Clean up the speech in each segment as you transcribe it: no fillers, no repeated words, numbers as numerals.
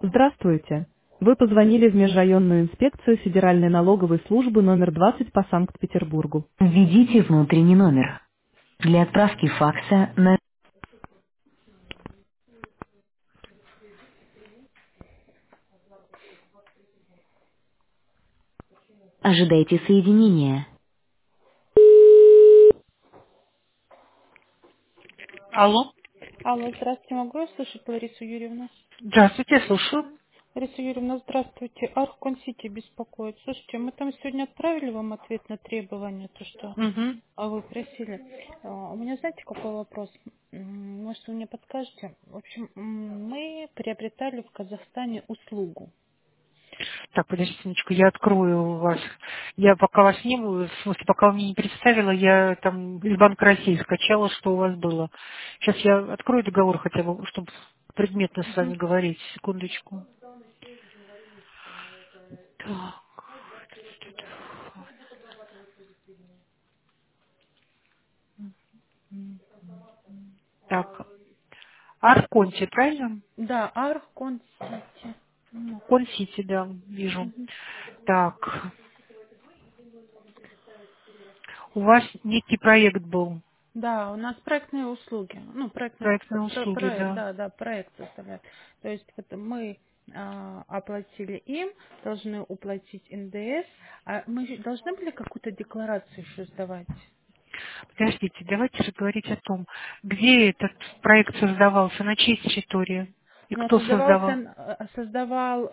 Здравствуйте. Вы позвонили в Межрайонную инспекцию Федеральной налоговой службы номер 20 по Санкт-Петербургу. Введите внутренний номер. Для отправки факса на... Ожидайте соединения. Алло. Алло, здравствуйте, могу я слышать Ларису Юрьевну? Здравствуйте, я слушаю. Лариса Юрьевна, здравствуйте. Архкон Сити беспокоит. Слушайте, мы там сегодня отправили вам ответ на требования, то, что Мгм. вы просили. У меня, знаете, какой вопрос? Может, вы мне подскажете? В общем, мы приобретали в Казахстане услугу. Так, подождите минуточку, я открою вас. Я пока вас не было, в смысле, пока вы мне не представила, я там из Банка России скачала, что у вас было. Сейчас я открою договор хотя бы, чтобы предметно с вами говорить. Секундочку. Так, так. Арконти, правильно? Да, Архкон Сити. Ну, Консити, да, вижу. Мгм. Так, у вас некий проект был, Да, у нас проектные услуги. Ну, проектные услуги, проект, да. да, да, проект составляет. То есть вот мы оплатили им, должны уплатить НДС, а мы же должны были какую-то декларацию еще сдавать? Подождите, давайте же говорить о том, где этот проект создавался, на чьей территории и Ну, кто создавал. создавал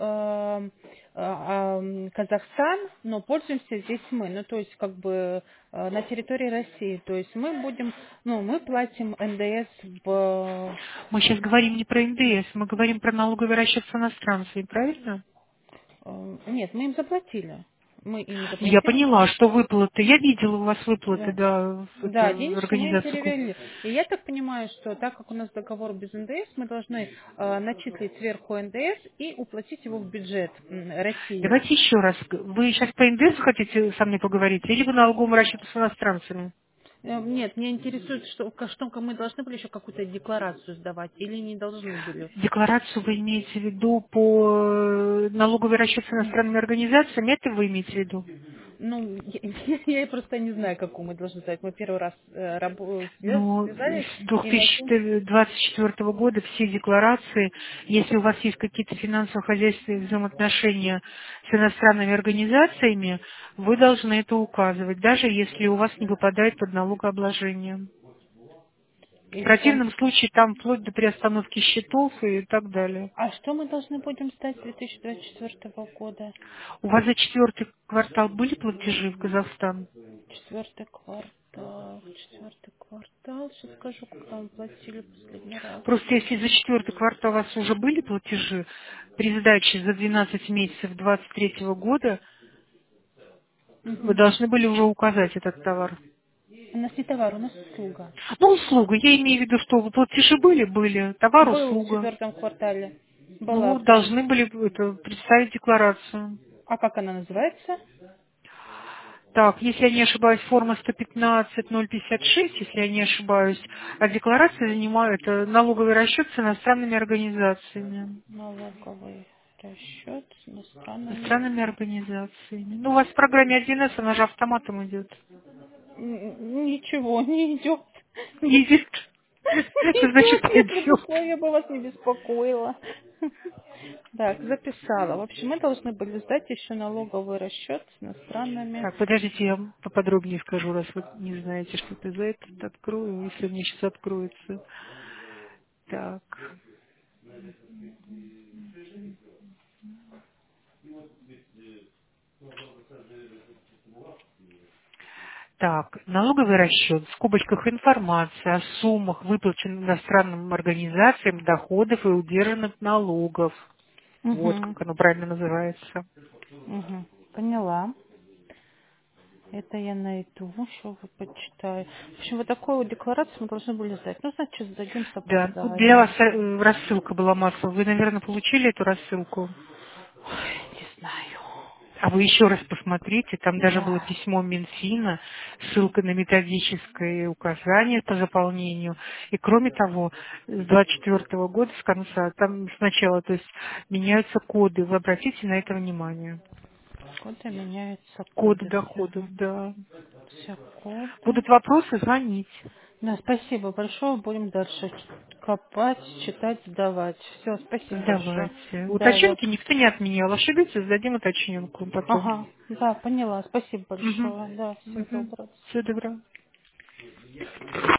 Казахстан, но пользуемся здесь мы. Ну, то есть, как бы на территории России. То есть мы будем, ну, мы платим НДС в Мы сейчас говорим не про НДС, мы говорим про налоговый расчет с иностранцами, правильно? Нет, мы им заплатили. Мы им Ну, я заплатили. поняла, что выплаты, я видела у вас выплаты, Да, да, в да, эту денежки мы им организацию. перевели. И я так понимаю, что так как у нас договор без НДС, мы должны начислить сверху НДС и уплатить его в бюджет России. Давайте еще раз, вы сейчас по НДС хотите со мной поговорить, или по налоговому расчету с иностранцами? Нет, меня интересует, что мы должны были еще какую-то декларацию сдавать или не должны были. Декларацию вы имеете в виду по налоговый расчет с иностранными организациями, это вы имеете в виду? Ну, я просто не знаю, какую мы должны сдать. Мы первый раз Ну, связались с и найти. 2024 года все декларации, если у вас есть какие-то финансово-хозяйственные взаимоотношения с иностранными организациями, вы должны это указывать, даже если у вас не попадает под налогообложение. В И что? противном случае там вплоть до приостановки счетов и так далее. А что мы должны будем сдать с 2024 года? У вас за четвертый квартал были платежи в Казахстан? Четвертый квартал. Сейчас скажу, когда мы платили последний раз. Просто если за четвертый квартал у вас уже были платежи при сдаче за 12 месяцев 2023 года, вы Мгм. должны были уже указать этот товар. У нас не товар, у нас услуга. Ну, услуга. Я имею в виду, что платежи были, товар, Был в услуга. четвертом квартале. Была, Ну, да. должны были это, представить декларацию. А как она называется? Так, если я не ошибаюсь, форма 115-056, если я не ошибаюсь, а декларация занимает это налоговый расчет с иностранными организациями. Налоговый расчет с иностранными. Иностранными организациями. Ну, у вас в программе 1С, она же автоматом идет. Ничего не идет. Не идет. Не Это значит, идет, я пойдет. предупреждала, я бы вас не беспокоила. Так, записала. В общем, мы должны были сдать еще налоговый расчет с иностранными. Так, подождите, я вам поподробнее скажу, раз вы не знаете, что это за это. Открою, если мне сейчас откроется. Так. Так, налоговый расчет, в скобочках информация о суммах, выплаченных иностранным организациям доходов и удержанных налогов. Вот Угу, как оно правильно называется. угу. Поняла. Это я найду, еще вот почитаю. В общем, вот такую вот декларацию мы должны были сдать. Ну, значит, сдадим с Да, ну, для вас опозданием. рассылка была массовая. Вы, наверное, получили эту рассылку? Ой, не знаю. А вы еще раз посмотрите, там даже было Да. письмо Минфина, ссылка на методическое указание по заполнению. И кроме того, с 24 года, с конца, там сначала, то есть меняются коды. Вы обратите на это внимание. Коды меняются, Коды коды. доходов, Ага. да. Все коды. Будут вопросы, звонить. Да, спасибо большое. Будем дальше копать, читать, сдавать. Все, спасибо большое. Давайте. Да, я... Уточненки никто не отменял. Ошибиться, сдадим уточненку потом. Ага, да, поняла. Спасибо Угу. большое. Да, всего Угу. доброго. Всего доброго.